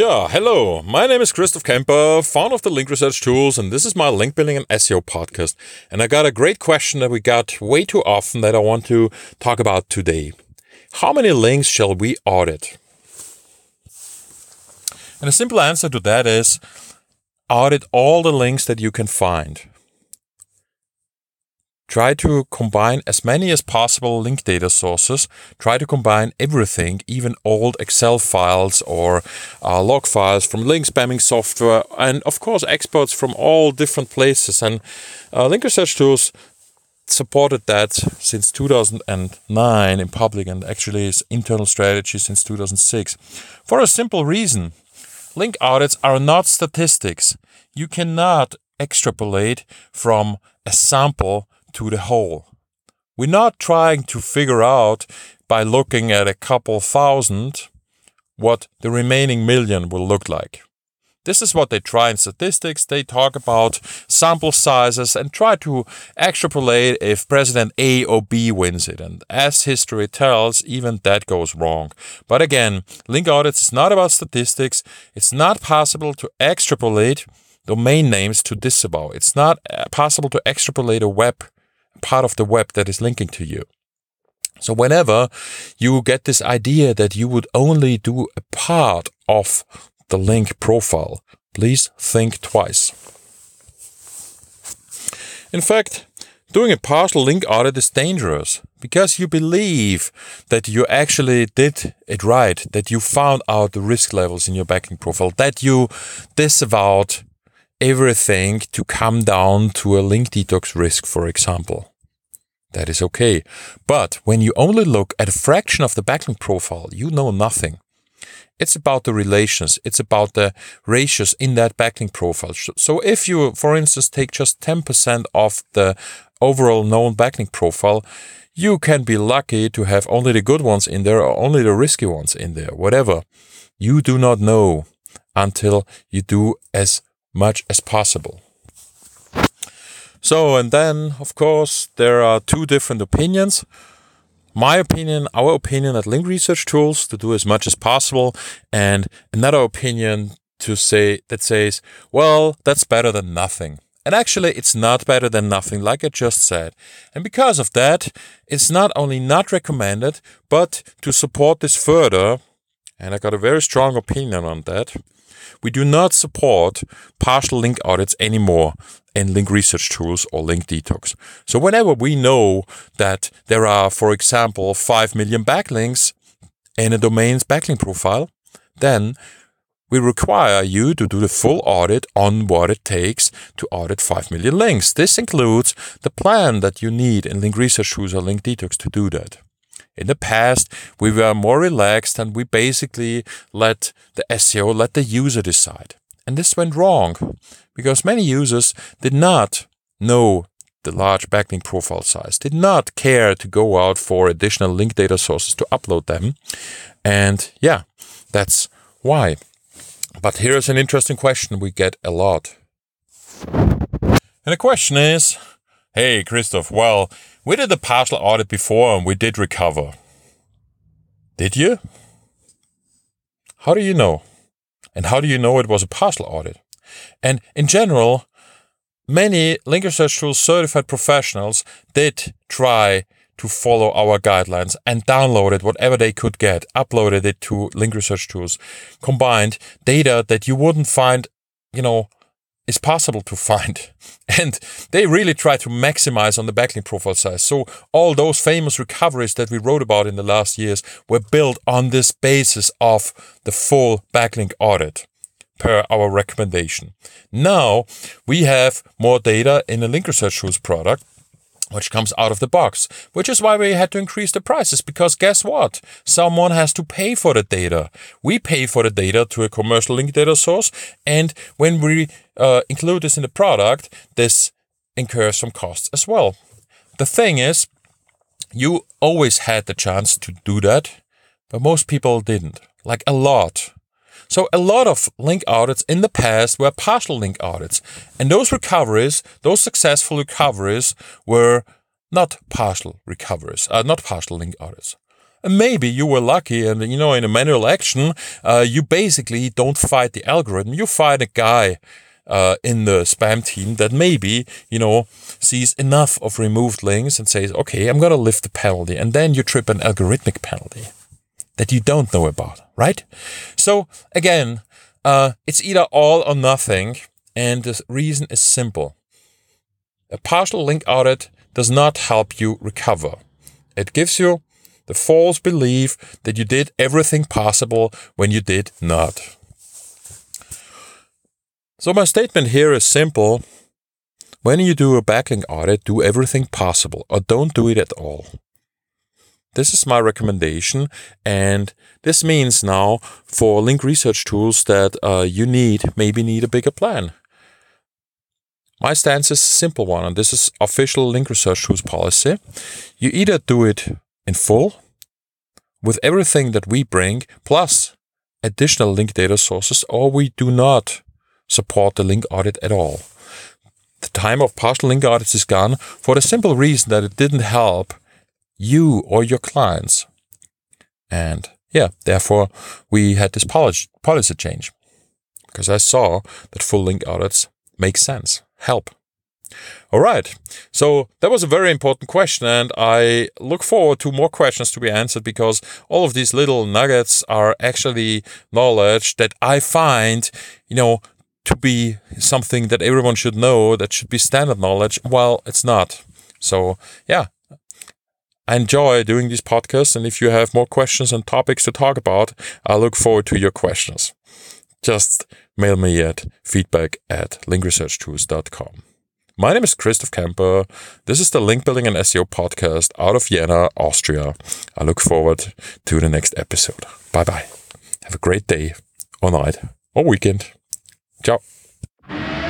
Yeah, hello. My name is Christoph Kemper, founder of the Link Research Tools, and this is my link building and SEO podcast. And I got a great question that we got way too often that I want to talk about today. How many links shall we audit? And a simple answer to that is audit all the links that you can find. Try to combine as many as possible link data sources. Try to combine everything, even old Excel files or log files from link spamming software, and of course experts from all different places. And Link Research Tools supported that since 2009 in public, and actually is internal strategy since 2006. For a simple reason, link audits are not statistics. You cannot extrapolate from a sample to the whole. We're not trying to figure out by looking at a couple thousand what the remaining million will look like. This is what they try in statistics. They talk about sample sizes and try to extrapolate if President A or B wins it. And as history tells, even that goes wrong. But again, link audits is not about statistics. It's not possible to extrapolate domain names to disavow. It's not possible to extrapolate a part of the web that is linking to you. So whenever you get this idea that you would only do a part of the link profile, please think twice. In fact, doing a partial link audit is dangerous because you believe that you actually did it right, that you found out the risk levels in your backlink profile, that you disavowed everything to come down to a link detox risk, for example. That is okay. But when you only look at a fraction of the backlink profile, you know nothing. It's about the relations. It's about the ratios in that backlink profile. So if you, for instance, take just 10% of the overall known backlink profile, you can be lucky to have only the good ones in there or only the risky ones in there, whatever. You do not know until you do as much as possible. So, and then, of course, there are two different opinions. My opinion, our opinion at Link Research Tools to do as much as possible, and another opinion that says, well, that's better than nothing. And actually, it's not better than nothing, like I just said. And because of that, it's not only not recommended, but to support this further, and I got a very strong opinion on that, we do not support partial link audits anymore in Link Research Tools or Link Detox. So whenever we know that there are, for example, 5 million backlinks in a domain's backlink profile, then we require you to do the full audit on what it takes to audit 5 million links. This includes the plan that you need in Link Research Tools or Link Detox to do that. In the past, we were more relaxed and we basically let the SEO, let the user decide. And this went wrong because many users did not know the large backlink profile size, did not care to go out for additional link data sources to upload them. And yeah, that's why. But here's an interesting question we get a lot. And the question is, hey, Christoph, well, we did a partial audit before and we did recover. Did you? How do you know? And how do you know it was a partial audit? And in general, many Link Research Tools certified professionals did try to follow our guidelines and downloaded whatever they could get, uploaded it to Link Research Tools, combined data that you wouldn't find, is possible to find. And they really try to maximize on the backlink profile size. So all those famous recoveries that we wrote about in the last years were built on this basis of the full backlink audit per our recommendation. Now we have more data in a Link Research Tools product, which comes out of the box, which is why we had to increase the prices, because guess what? Someone has to pay for the data. We pay for the data to a commercial link data source, and when we include this in the product, this incurs some costs as well. The thing is, you always had the chance to do that, but most people didn't, like a lot. So a lot of link audits in the past were partial link audits. And those recoveries, those successful recoveries were not partial recoveries, not partial link audits. And maybe you were lucky and, in a manual action, you basically don't fight the algorithm. You fight a guy in the spam team that maybe, sees enough of removed links and says, okay, I'm going to lift the penalty. And then you trip an algorithmic penalty that you don't know about, right? So again, it's either all or nothing. And the reason is simple. A partial link audit does not help you recover. It gives you the false belief that you did everything possible when you did not. So my statement here is simple. When you do a backlink audit, do everything possible or don't do it at all. This is my recommendation, and this means now for link research tools that you maybe need a bigger plan. My stance is a simple one, and this is official link research tools policy. You either do it in full with everything that we bring, plus additional link data sources, or we do not support the link audit at all. The time of partial link audits is gone for the simple reason that it didn't help you or your clients. And therefore we had this policy change because I saw that full link audits make sense, help. All right, so that was a very important question, and I look forward to more questions to be answered because all of these little nuggets are actually knowledge that I find, to be something that everyone should know, that should be standard knowledge. Well, it's not. So, I enjoy doing these podcasts, and if you have more questions and topics to talk about, I look forward to your questions. Just mail me at feedback@linkresearchtools.com. My name is Christoph Kemper. This is the Link Building and SEO podcast out of Vienna, Austria. I look forward to the next episode. Bye-bye. Have a great day or night or weekend. Ciao.